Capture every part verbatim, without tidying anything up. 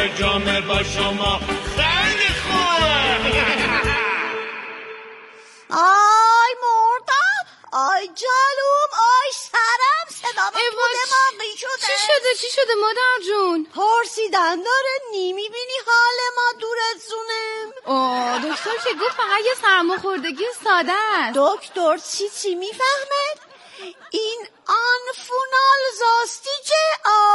نوش جام با شما خیلی خوبه. آی مردم، آی جالوم، آی سرم، صدام طول ماقی شده. چی شده چی شده مادر جون؟ پرسیدن داره، نیمی بینی حال ما دورت زونم. آه دکتر که گفت فقط یه سرماخوردگی ساده است. دکتر چی چی میفهمه؟ این آنفونالزاستیجه.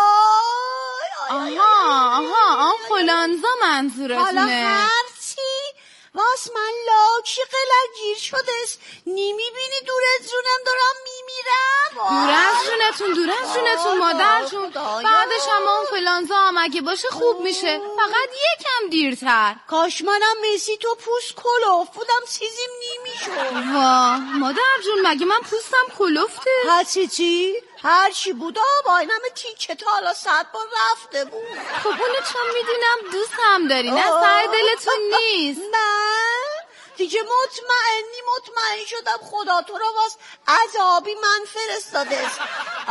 آی آی آها آها آنفولانزا منظورتونه. حالا هرچی واس من لاکی قلق گیر شده است. نیمی بینی دور از جونم دارم میمیرم. دور از جونتون دور از جونتون مادر جون. بعدش هم آنفولانزا هم اگه باشه خوب میشه، فقط یکم دیرتر. کاش منم مسی تو پوست کلوف بودم چیزیم نیمیشون. واه مادر جون مگه من پوستم کلوفته؟ هرچی چی؟ هرچی بودا با این همه تیکه تا حالا صد بار رفته بود. خب اونو چون میدونم دوستم داری، نه سر دلتون نیست. من دیگه مطمئنی مطمئن شدم خدا تو را واس عذابی من فرستاده است.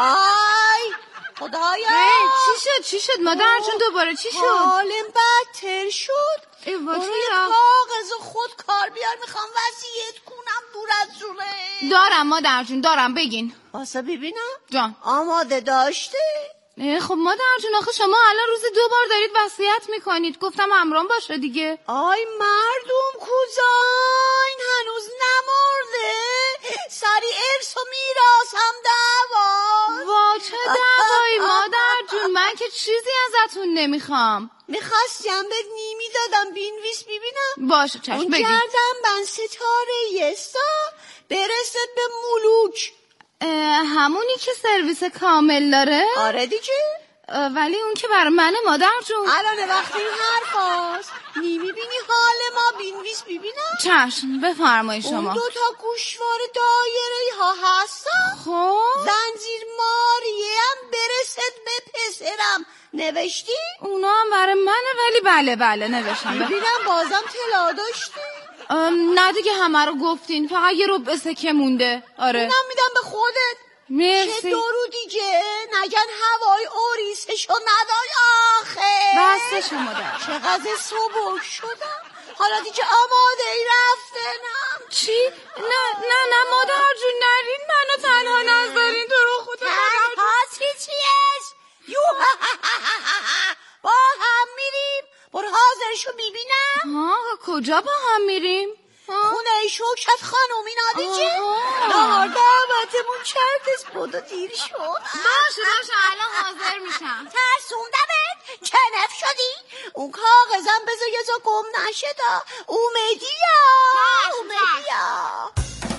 آی خدایا چی شد چی شد مادر جون دوباره چی شد؟ حالم بدتر شد. برو کاغذ خود کار بیار، میخوام وصیت کنم دور از جونه. دارم مادر جون دارم، بگین. واسه ببینم جان آماده داشته؟ خب مادر جون آخه شما الان روزی دو بار دارید وصیت میکنید، گفتم همراهم باشه دیگه. آی مردم کوزاین هنوز نمرده، سری ارث و میراث هم دعوا. وا چه دعوایی مادر جون، من که چیزی ازتون نمیخوام. میخواستم به نیمی دادم بینویس ببینم. باشه چشم بگی. اون کردم من ستاره یستا برسد به ملوک. همونی که سرویس کامل داره؟ آره دیگه. ولی اون که برای منه مادر جون. الان وقتی این حرف هاست نیمی بینی حال ما بینویس ببینم. چشم بفرمایی شما. اون دو تا گوشوار دایره ها هستا. خب زنجیر ماریه هم برسد به پسرم نوشتی؟ اونا هم برای منه ولی بله بله نوشتم. ببینم بازم طلا داشتی؟ نه دیگه همه رو گفتین، فقط یه ربع سکه مونده. آره اونم میدم به خودت. مرسی. چه درو دیگه نگن هوای اوریسشو ندای آخه. بسته شما در چقدر صبح شدم حالا دیگه آماده ای رفتنم. چی؟ نه نه نه مادر جون نرین، منو تنها نذارین، تو رو خدا تنها چی چیست؟ یو با هم میریم. برو حاضرشو ببینم. ها کجا با هم میریم؟ خونه شوکت خانومی نادیجه نهار دعوتمون کردش بودا دیر شد. باشه باشه الان حاضر میشم. ترسوندمت کنف شدی. اون کاغذم بذار یه جا گم نشه دا. اومدیا اومدیا.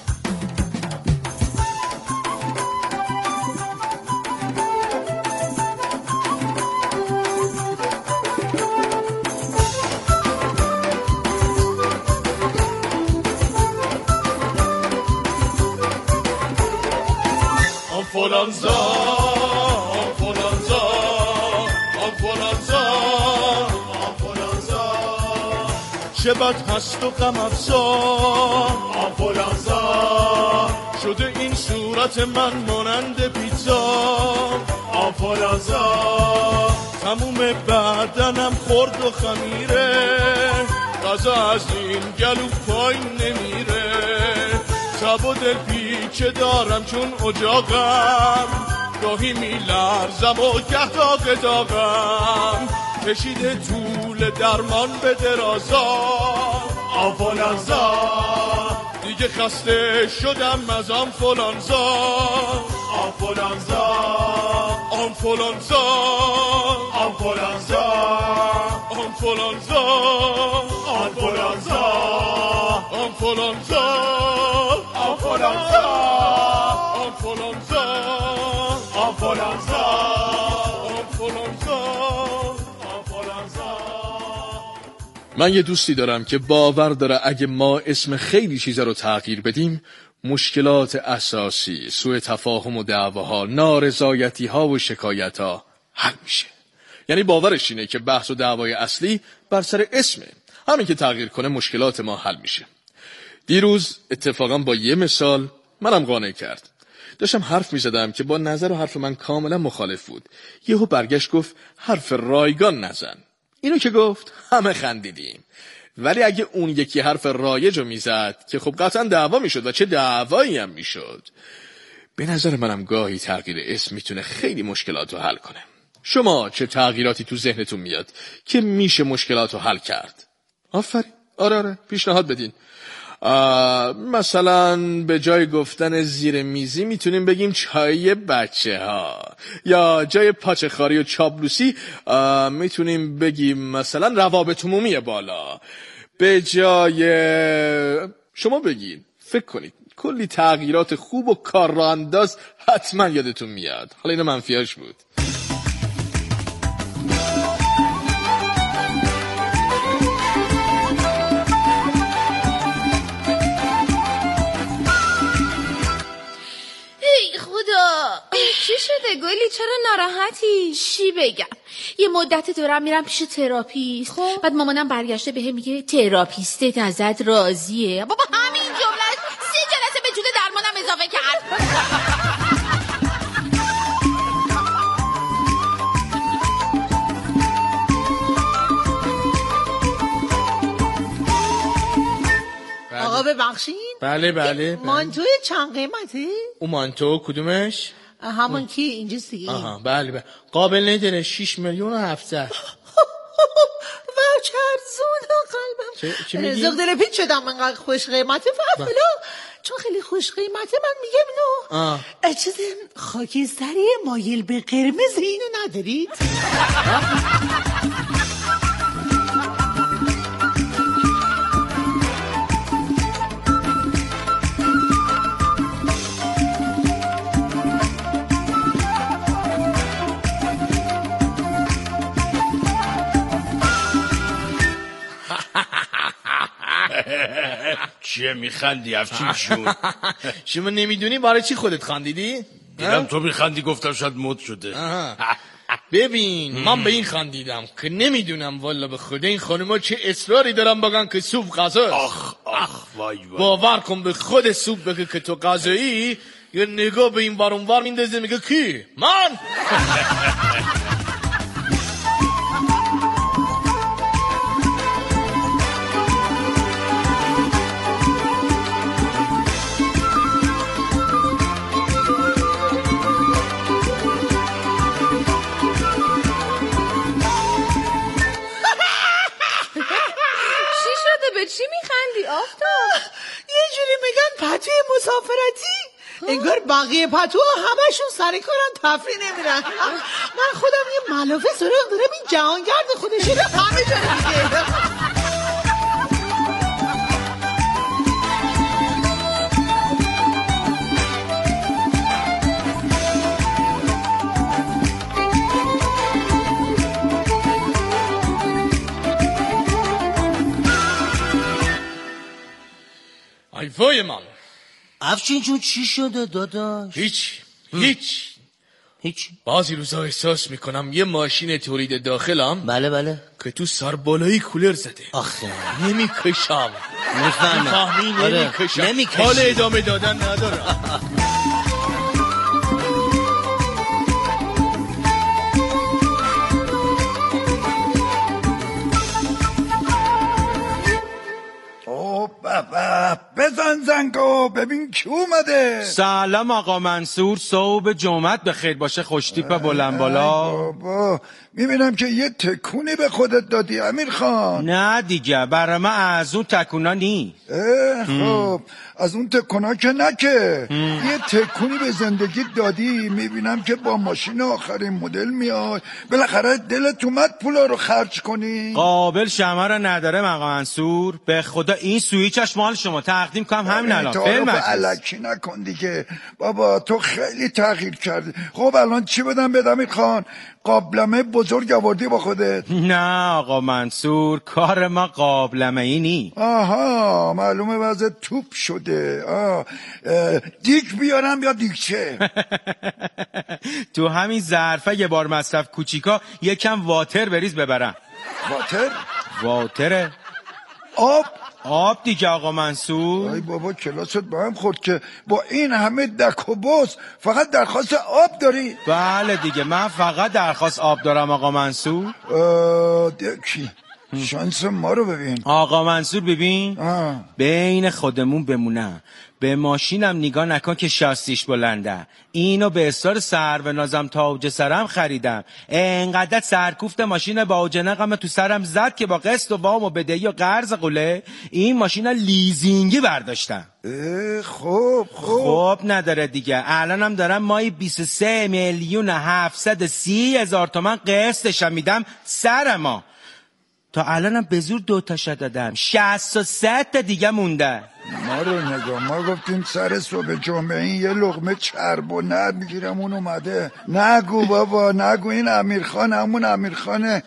آنفولانزا آنفولانزا آنفولانزا آنفولانزا چه بد هست و غم افزا. آنفولانزا شده این صورت من مانند پیتزا. آنفولانزا تموم بدنم خورد و خمیره، غذا از این گلو پایین نمیره. تب و دل پیچه دارم چون اجاقم، گاهی میلرزم و گه داغ داغم. کشیده طول درمان به درازا. آنفولانزا دیگه خسته شدم از آنفولانزا. آنفولانزا آنفولانزا آنفولانزا آنفولانزا آنفولانزا آنفولانزا آنفولانزا آنفولانزا آنفولانزا آنفولانزا. من یه دوستی دارم که باور داره اگه ما اسم خیلی چیزا رو تغییر بدیم، مشکلات اساسی، سوء تفاهم و دعواها، نارضایتی‌ها و شکایت‌ها حل میشه. یعنی باورش اینه که بحث و دعوای اصلی بر سر اسمه، همین که تغییر کنه مشکلات ما حل میشه. دیروز اتفاقا با یه مثال منم قانع کرد. داشتم حرف میزدم که با نظر و حرف من کاملا مخالف بود. یهو برگشت گفت حرف رایگان نزن. اینو که گفت همه خندیدیم، ولی اگه اون یکی حرف رایج رو میزد که خب قطعا دعوا میشد و چه دعوایی هم میشد. به نظر منم گاهی تغییر اسم میتونه خیلی مشکلات رو حل کنه. شما چه تغییراتی تو ذهنتون میاد که میشه مشکلات رو حل کرد؟ آفرین، آره آره پیشنهاد بدین. مثلا به جای گفتن زیر میزی میتونیم بگیم چای بچه ها، یا جای پاچه خاری و چابلوسی میتونیم بگیم مثلا روابط عمومی بالا. به جای شما بگید، فکر کنید، کلی تغییرات خوب و کار را انداز حتما یادتون میاد. حالا اینو منفیاش بود. چی شده گلی؟ چرا ناراحتی؟ چی بگم، یه مدت دارم میرم پیش تراپیست. خب بعد مامانم برگشته بهم میگه تراپیستت ازت راضیه. بابا همین جمله سه جلسه به جون درمانم اضافه کرد. آقا ببخشین. بله بله, بله. مانتوی چند قیمته؟ اون مانتو کدومش؟ همون کی اینجاست دیگه. آها بله بله. قابل نداره. شیش میلیون و هفتصد. و چه ارزون قلبم. چه چی میگی؟ زغدره پیچ شدم انقدر خوش قیمته فلفلا. چون خیلی خوش قیمته من میگم نو. اجازه خاکستری مایل به قرمز اینو ندارید؟ چیه میخندی افچین شون؟ شما نمیدونی برای چی خودت خندیدی؟ دیدم تو میخندی گفتم شاید مد شده. ببین من به این خندیدم که نمیدونم والا به خدا این خانوما چه اصراری دارن بگن که سوپ غذاست. آخ آخ وای وای. باور کن به خود سوپ بگه که تو غذایی، یه نگاه به این ور اون ور میندازه میگه کی؟ من. به چی میخندی آفتاب؟ یه جوری میگن پتوی مسافرتی، انگار بقیه پتوها همشون سر کارن تفریح نمیرن. من خودم یه ملافه سراغ دارم این جهانگرد خودشی رو همه جا میگه. ای وای من. افشین جون چی شده داداش؟ هیچ هیچ هیچ. بعضی روزا احساس میکنم یه ماشین تولید داخلم بله بله که تو سربالایی کولر زده. آخه نمیکشم. میفهمم. نمیکشم. نمیکشم. حال ادامه دادن ندارم. بابا بزن زنگو ببین کی اومده. سلام آقا منصور، صبح جمعت به خیر باشه. خوشتیپ بلند بالا. بابا میبینم که یه تکونی به خودت دادی امیر خان. نه دیگه برای من از اون تکونا نیست. خب از اون تکونا که نه که یه تکونی به زندگی دادی. میبینم که با ماشین آخرین مدل میای، بالاخره دلت اومد پولا رو خرج کنی. قابل شمه رو نداره آقا منصور. به خدا این سویچش مال شما، تقدیم کنم همین الان. فیلم الکی نکن دیگه بابا، تو خیلی تغییر کردی. خب الان چی بدم به امیر خان؟ قابلمه بزرگ آوردی با خودت؟ نه آقا منصور، کار ما قابلمه ای نی. آها معلومه وضع توپ شده. آه. دیک بیارم یا دیکچه؟ تو همین ظرفه یه بار مصرف کوچیکا یکم واتر بریز ببرم. واتر؟ واتره آب؟ آب دیگه آقا منصور. ای بابا کلاست با هم خورد که با این همه دک و بوس فقط درخواست آب داری؟ بله دیگه من فقط درخواست آب دارم آقا منصور. دکی شانس ما رو ببین. آقا منصور ببین آه. بین خودمون بمونم، به ماشینم نگاه نکن که شاستیش بلنده. اینو به اصرار سرو نازم تاج سرم خریدم، انقدر سرکوفت ماشین با جنقم تو سرم زد که با قسط و وام و بدهی و قرض قله این ماشین لیزینگی برداشتم. خب خب خب نداره دیگه، الانم دارم مایی بیست و سه میلیون هفتصد و سی هزار تومن قسطشم میدم سرما. تا الانم به زور دو تاشا دادم، شصت و سه تا دیگه مونده. ما رو نگاه، ما گفتیم سر صبح جمعه این یه لقمه چرب و نر میگیرم اون اومده. نگو بابا نگو، این امیرخان همون امیرخانه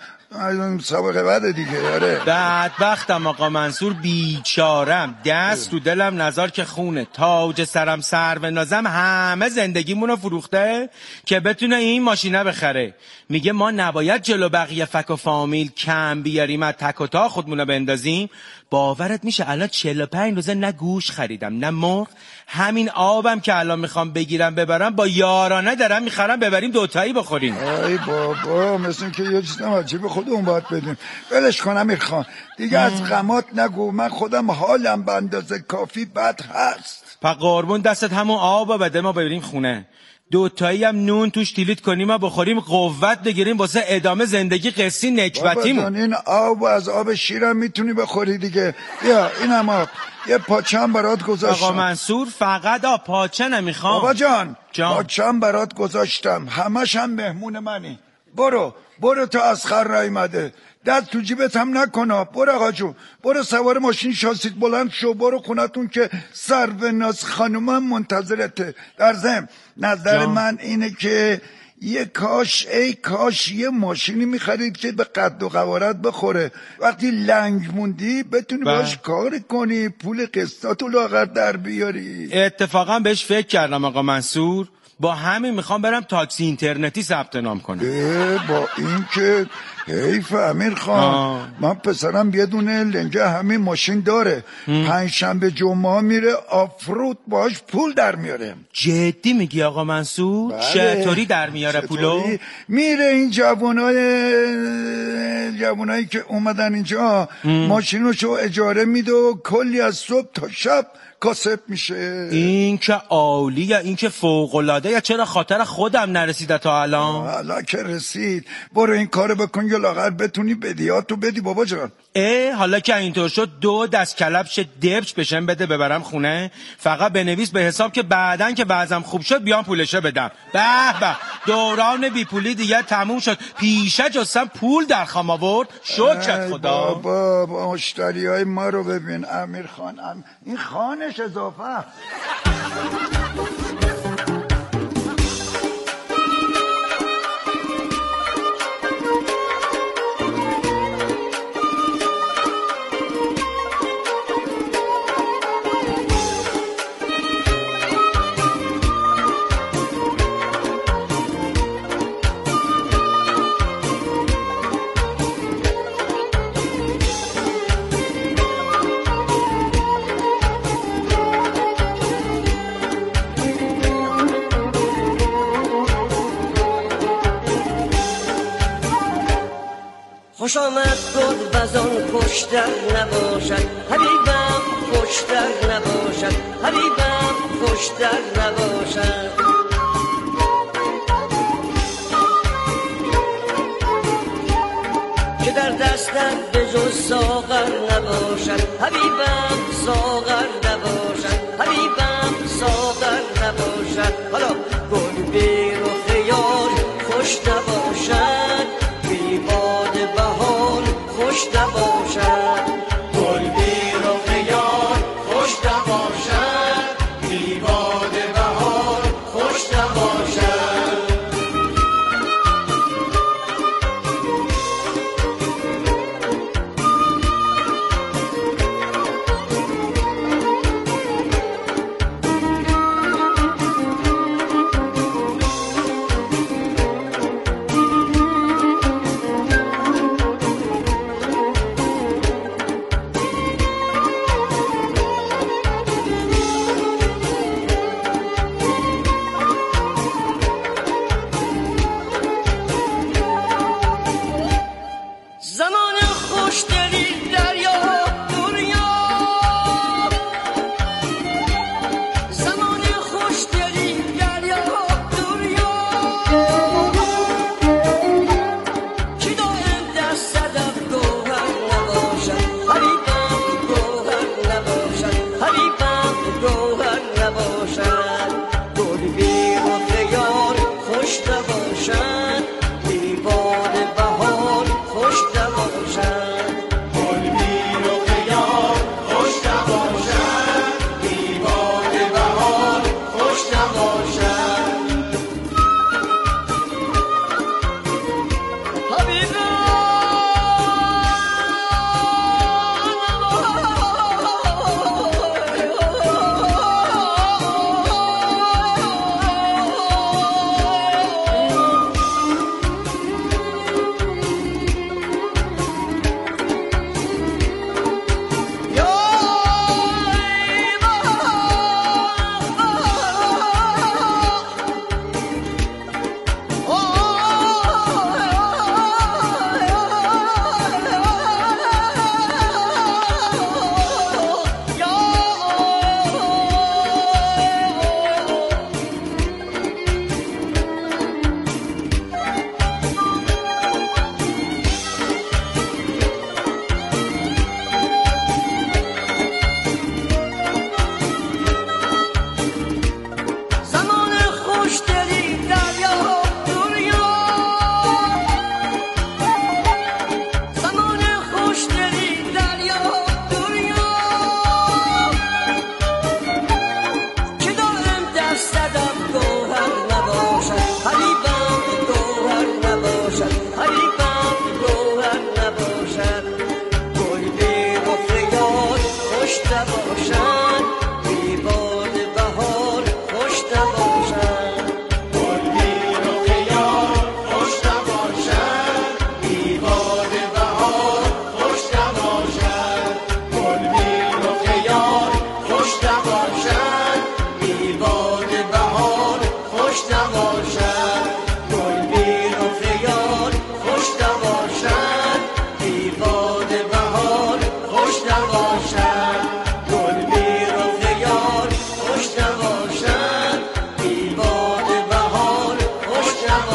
سابقه بعد دیگه. یاره بدبختم آقا منصور، بیچارم، دست تو دلم نزار که خونه تاج سرم سرو نازم همه زندگیمونو فروخته که بتونه این ماشینه بخره. میگه ما نباید جلو بقیه فک و فامیل کم بیاریم، از تک و تا خودمونو بندازیم. باورت میشه الان چهل و پنج روزه نه گوش خریدم نه مرغ، همین آبم که الان میخوام بگیرم ببرم با یارانه دارم میخرم ببریم دوتایی بخوریم. ای بابا مثل که یه چیز نماجی به خودمون باید بدیم. ولش کنم امیرخان دیگه، از غمات نگو، من خودم حالم به اندازه کافی بد هست. پا قربون دستت همون آب بده ما ببریم خونه، دوتایی هم نون توش دیلیت کنیم و بخوریم قوت بگیریم واسه ادامه زندگی قصی نکبتیمون. بابا این آب از آب شیرم میتونی بخوری دیگه. بیا اینم آب، یه پاچم برات گذاشتم. آقا منصور فقط آب پاچه نمیخوام. بابا جان, جان. پاچم برات گذاشتم، همش هم مهمون منی. برو برو تا اسخر نیومده، دست تو جیبت هم نکن. برو آقا جون، برو سوار ماشین شاسیت بلند شو، برو خونتون که سرو ناز خانومم منتظرته. در ضمن نظر جان. من اینه که یه کاش ای کاش یه ماشینی میخرید که به قد و قوارت بخوره، وقتی لنگ موندی بتونی باش کار کنی، پول قسطاتو لاغر در بیاری. اتفاقا بهش فکر کردم آقا منصور، با همین میخوام برم تاکسی اینترنتی ثبت نام کنم. با این که حیف امیرخان، من پسرم یه دونه لنگه همین ماشین داره، پنج شنبه جمعه میره آفرود باش پول در میاره. جدی میگی آقا منصور؟ بله. چطوری در میاره پولو؟ میره این جوانای جوانایی که اومدن اینجا ماشینوشو اجاره میده و کلی از صبح تا شب کاسب میشه. این که عالیه، این که فوق‌العاده. یا چرا خاطر خودم نرسیده تا الان؟ حالا که رسید، برو این کارو بکن یا لاغر بتونی بدیاتو بدی بابا جان. اه حالا که اینطور شد دو دست کلبش دبش بشم بده ببرم خونه، فقط بنویس به حساب که بعدن که بعضم خوب شد بیام پولشو بدم. به به دوران بی پولی دیگه تموم شد، پیشه جستم پول در خام آورد. شکر خدا. بابا با مشتری های ما رو ببین امیر خان، ام... این خانش اضافه. خوش آمد گل وزان خوشتر نباشد، حبیبم خوشتر نباشد، حبیبم خوشتر نباشد. که در دستت به جز ساغر نباشد، حبیبم ساغر نباشد، حبیبم ساغر نباشد. حالا گل بی رخ یار خوش نباشد، بی باد بهار خوش نباشد. گل بی رخ یار خوش نباشد، بی باد بهار خوش نباشد. زمان خوشدلی دریا دنیا زمان خوشدلی دریا دنیا کی دائم در صدف گوهر نباشد حبیبم گوهر نباشد حبیبم گوهر نباشد گل بی رخ یار خوش نباشد دیوان بهار خوش نباشد گل بی رخ یار خوش نباشد دیوان بهار خوش نباشد حبیبم زمان خوشدلی دریا دنیا زمان خوشدلی دریا دنیا که دائم در صدف گوهر نباشد حبیبم گوهر نباشد حبیبم گوهر نباشد گل بی رخ یار خوش نباشد دیوان بهار خوش نباشد گل بی رخ یار خوش نباشد دیوان بهار خوش نباشد گل بی رخ یار خوش نباشد دیوان بهار خوش نباشد گل بی رخ یار خوش نباشد دیوان بهار خوش نباشد گل بی رخ یار خوش نباشد دیوان بهار خوش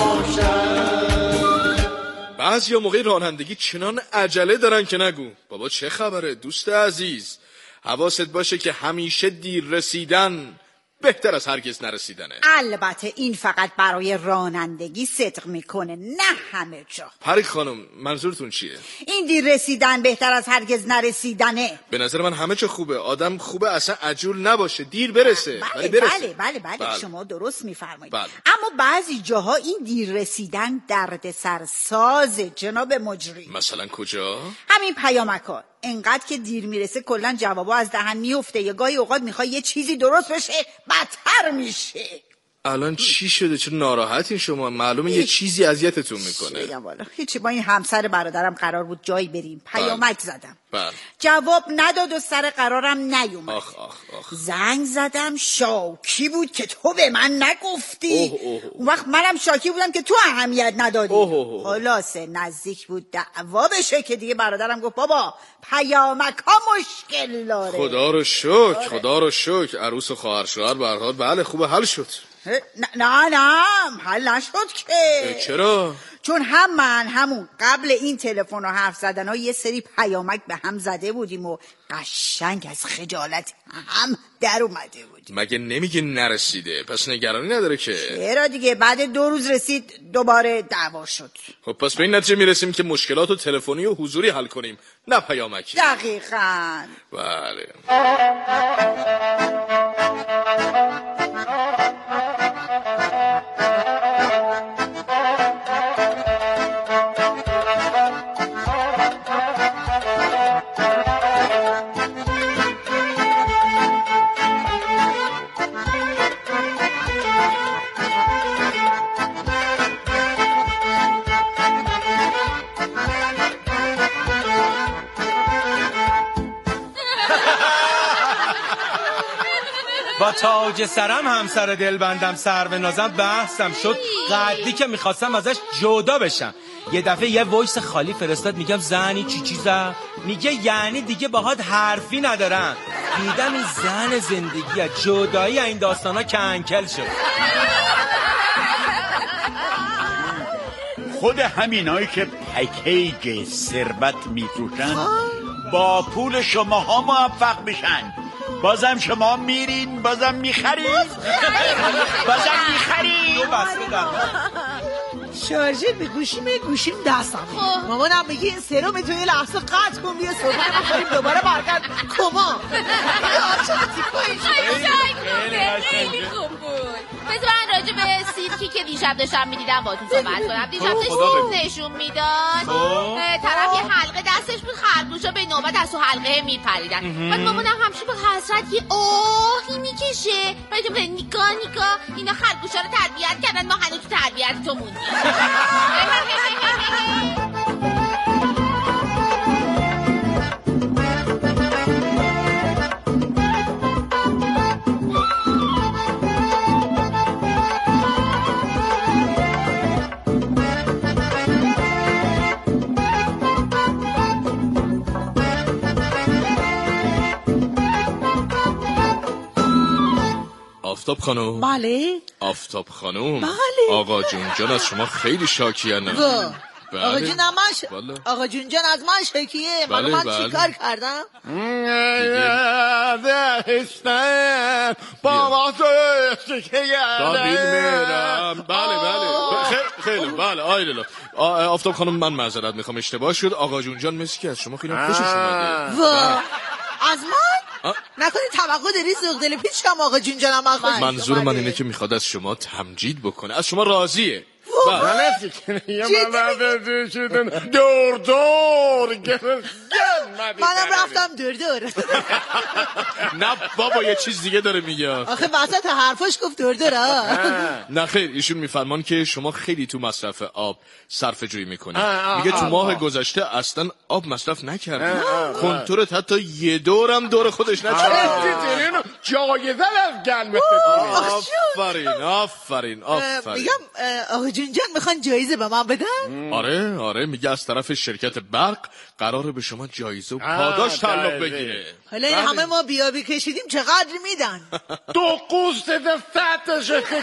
نباشد. بعضیا موقع رانندگی چنان عجله دارن که نگو. بابا چه خبره دوست عزیز؟ حواست باشه که همیشه دیر رسیدن بهتر از هرگز نرسیدنه. البته این فقط برای رانندگی صدق میکنه، نه همه جا. پری خانم منظورتون چیه؟ این دیر رسیدن بهتر از هرگز نرسیدنه. به نظر من همه جا خوبه. آدم خوبه اصلا عجول نباشه، دیر برسه. بله ولی برسه. بله بله بله, بله. شما درست میفرمایید. بله. اما بعضی جاها این دیر رسیدن درد سرسازه جناب مجری. مثلا کجا؟ همین پیامک‌ها انقدر که دیر میرسه کلا جوابا از دهن میفته. یه گاهی اوقات میخوای یه چیزی درست بشه بدتر میشه. الان چی شده؟ چرا ناراحتین شما؟ معلومه یه چیزی اذیتتون میکنه. بگم والا هیچی، با این همسر برادرم قرار بود جایی بریم، پیامک زدم بله. جواب نداد و سر قرارم نیومد. آخ آخ آخ. زنگ زدم شاکی بود که تو به من نگفتی. اوه اوه. اون وقت منم شاکی بودم که تو اهمیت ندادی. اوه اوه. خلاصه نزدیک بود دعوا بشه که دیگه برادرم گفت بابا پیامک ها مشکل داره. خدا رو شکر، خدا رو شکر. عروس و خواهر شوهر به هر حال بله خوبه حل شد. نه نه نه حل نشد که. چرا؟ چون هم من همون قبل این تلفن و حرف زدن ها یه سری پیامک به هم زده بودیم و قشنگ از خجالت هم در اومده بودیم. مگه نمیگه نرسیده؟ پس نگرانی نداره که. چرا دیگه بعد دو روز رسید دوباره دعوا شد. خب پس به این نتیجه میرسیم که مشکلات رو تلفنی و حضوری حل کنیم نه پیامکی. دقیقاً. بله. با تاج سرم همسر دلبندم سرو نازم بحثم شد قدی که میخواستم ازش جدا بشم. یه دفعه یه وایس خالی فرستاد، میگم زنی چی چیزه؟ میگه یعنی دیگه باهات حرفی ندارم. دیدم این زن زندگیه، جدایی این داستانا کنکل شد. خود همینایی که پکیج ثروت میفروشن با پول شماها موفق میشن. بازم شما میرین بازم میخرین بازم میخرین. شارژر به گوشیم گوشیم دستم. مامانم میگه این سرم تو یه لحظه قطع کن بیا صبح بخوریم دوباره برگرد کما. خیلی خوب بود. بذار من راجع به سیرکی که دیشب داشتم میدیدم باهاتون صحبت کنم. دیشب داشت سیرک نشون میداد، طرف یه حلقه دستش بود، خرگوشا به نوبت از تو حلقه میپریدن. بعد مامانم همش با حسرت یه آهی میکشه. بعد تو نگاه نگاه اینا خرگوشا رو تربیت کردن، ما هنوز تو تربیت تو موندیم. آفتاب خانم. بله. آفتاب خانم. بله. آقا جون جان از شما خیلی شاکیه نه؟ بله. آقا جون من ش... بله. آقا جون جان از من شاکیه. بله من بله. چیکار کردم؟ بابا تو شاکیه. بله بله. خیلی بله. آیله آفتاب خانم من معذرت میخوام اشتباه شد. آقا جون جان مثل که از شما خیلی خوشش اومده. از من؟ نکنی توقع داری زغ دل پیچ کم آقا جون جانم من خوش منظور من اینه که میخواد از شما تمجید بکنه، از شما راضیه. من فکر من بعد شدن دور دور منم رفتم دور دور. نه بابا یه چیز دیگه داره میگه. آخه وسط حرفاش گفت دور دور. نه خیر، ایشون میفرمان که شما خیلی تو مصرف آب صرف جویی میکنید. میگه تو ماه گذشته اصلا آب مصرف نکردید، کنتورت حتی یه دورم دور خودش نچرخید. جایزه از گلمه. آفرین آفرین آفرین. میگم آقا جون جان میخوان جایزه به من بدن؟ آره آره، میگه از طرف شرکت برق قراره به شما جایزه و پاداش تعلق بگیره. حالا این همه ما بیابی کشیدیم چقدر میدن؟ دو قوست دفتش که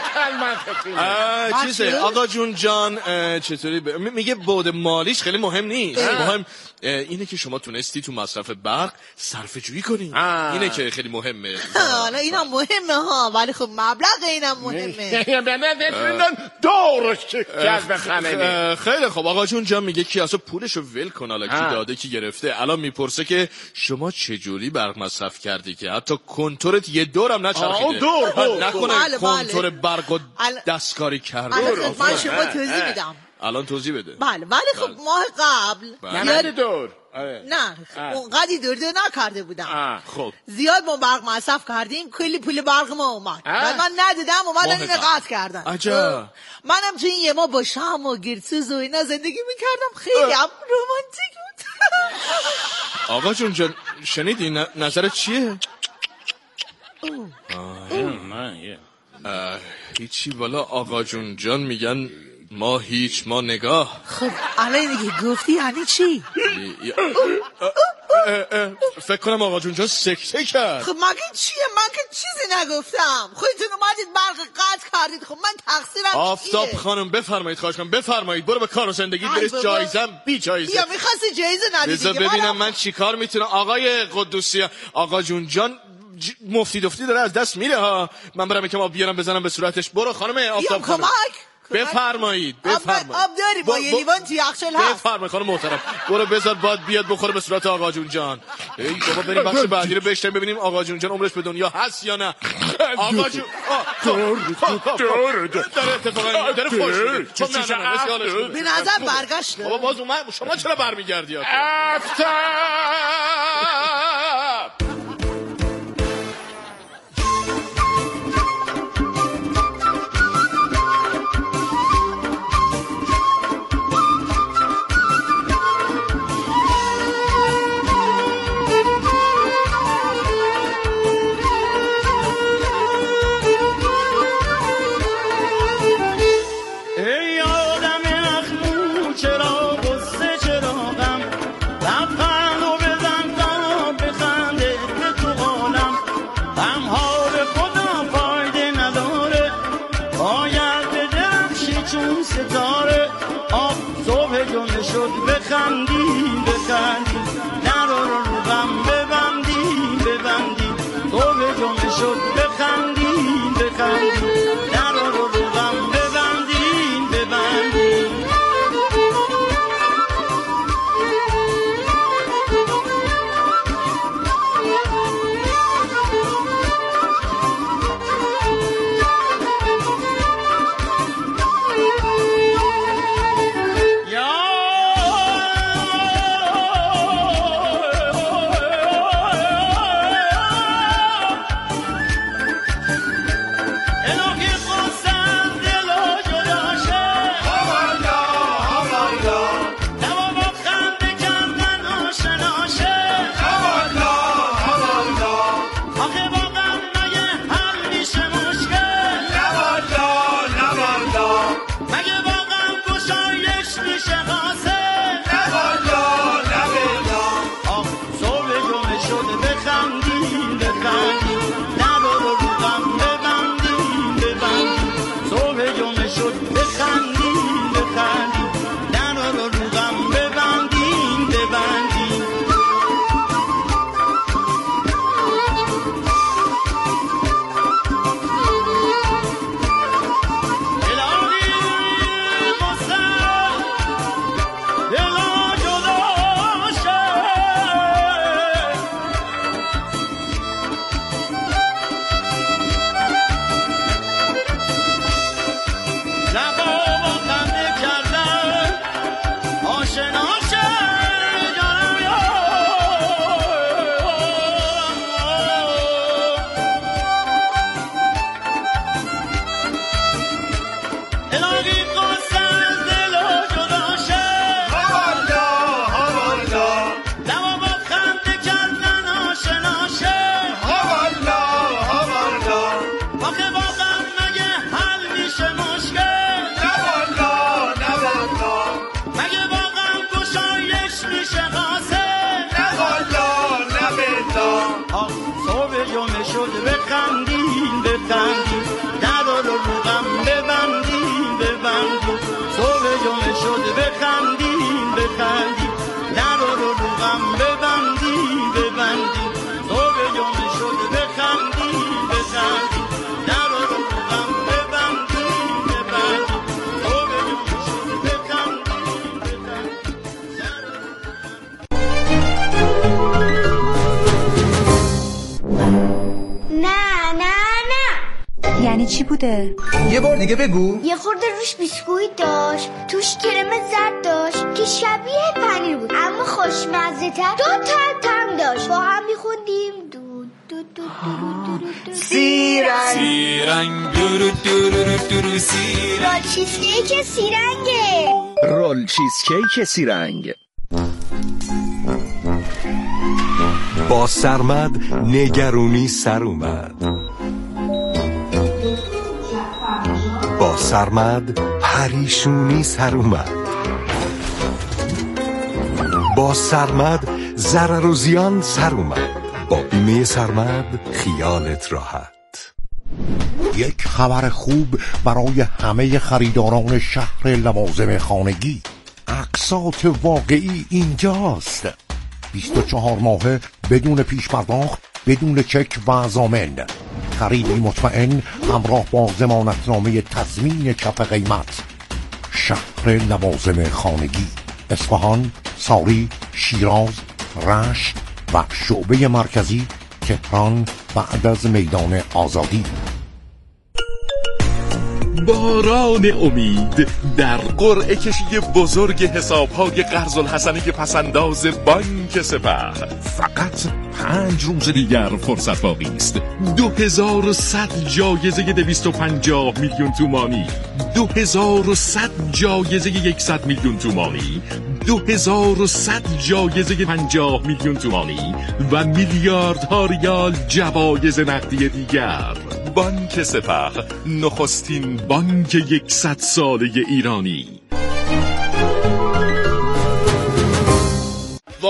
کلمت چیزه آقا جون جان چطوری ب... میگه بود مالیش خیلی مهم نیست. مهم اینه که شما تونستی تو مصرف برق صرفه جویی کنی. اینه که خیلی مهمه. حالا اینم مهمه ها، ولی خب مبلغ اینم مهمه. دورش که جذب خمینی. خیلی خب آقا جون جان میگه که اصلا پولشو ول کن، حالا کی داده کی گرفته. الان میپرسه که شما چجوری برق مصرف کردی که حتی کنتورت یه دورم نچرخیده. دور نکنه کنتور برق دستکاری کرده. الان من شما توضیح میدم. الان توضیح بده. بله ولی خب ماه قبل نه دور نه اونقدی دور دور نکرده بودم. خب زیاد ما برق مصرف کردیم، کلی پول برق ما اومد و من ندادم اومدن اینو قطع کردن. عجب. منم تو این یه ما با شام و گیرسوز و اینا زندگی میکردم، خیلی هم رومانتیک بود. آقا جون جان شنیدی نظرت چیه؟ هیچی والا آقا جون جان میگن ما هیچ ما نگاه. خب الان اینه که گفتی یعنی چی؟ فکر کنم آقا جون جان سکته کرد. خب مگه چیه؟ من که چیزی نگفتم، خودتون اومدید برق قطع کردید، خب من تقصیرم چیه؟ آفتاب خانم بفرمایید، خواهش کنم بفرمایید، برو به کار و زندگی برس. جایزم بی جایزه. بیا میخواستی جایزه ندی دیگه. بذار ببینم من چیکار میتونم. آقای قدوسی آقا جون جان ج... مفتی دفتی داره از دست میره ها. من برم یکم آب بیارم بزنم به صورتش. برو خانم آفتاب خانم. بفرمایید بفرمایید. آب داری با یه لیوان تو یخچال هست. بفرمایید خانم محترم. برو بذار باد بیاد بخوره به صورت آقا جون جان. ای بابا بریم بخش بعدی رو بشنویم ببینیم آقا جون جان عمرش به دنیا هست یا نه. آقا جون داره داره اتفاقا داره فوش میده. خب نه نه مسیالش به نظر برگشت. بابا باز اومد. شما چرا برمیگردی آخه؟ افتاب چرا غم ببندی ببندی تو به جون شد بخندی بخندی در رو غم ببندی ببندی تو به جون شد بخندی بخندی. نه نه نه. یعنی چی بوده؟ یه بار دیگه بگو. یه خورده روش بیسکویت داشت، توش کرم زرد داشت که شبیه پنیر بود اما خوشمزه تر. دو تا تم داشت، با هم میخوندیم دو دو دو دو دو سیرنگ سیرنگ دورو دورو دورو سیرنگ. رول چیزکیک سیرنگه. رول چیزکیک سیرنگ. با سرمد نگرونی سر اومد، با سرمد پریشونی سر اومد، با سرمد ضرر و زیان سر اومد. با بیمه سرمد خیالت راحت. یک خبر خوب برای همه خریداران شهر لوازم خانگی. اقساط واقعی اینجاست. بیست و چهار ماهه بدون پیش پرداخت، بدون چک و ضامن. خریدی مطمئن همراه با ضمانتنامه تضمین کف قیمت. شهر لوازم خانگی، اصفهان، ساری، شیراز، رشت و شعبه مرکزی تهران بعد از میدان آزادی. باران امید در قرعه کشی بزرگ حسابهای قرض الحسنه پسنداز بانک سپه. فقط پنج روز دیگر فرصت باقی است. دو هزار و صد جایزه دویست و پنجاه میلیون تومانی، دو هزار و صد جایزه یکصد میلیون تومانی، دو هزار و صد جایزه پنجاه میلیون تومانی و میلیاردها ریال جوایز نقدی دیگر. بانک سپه، نخستین بانک یکصد ساله ایرانی.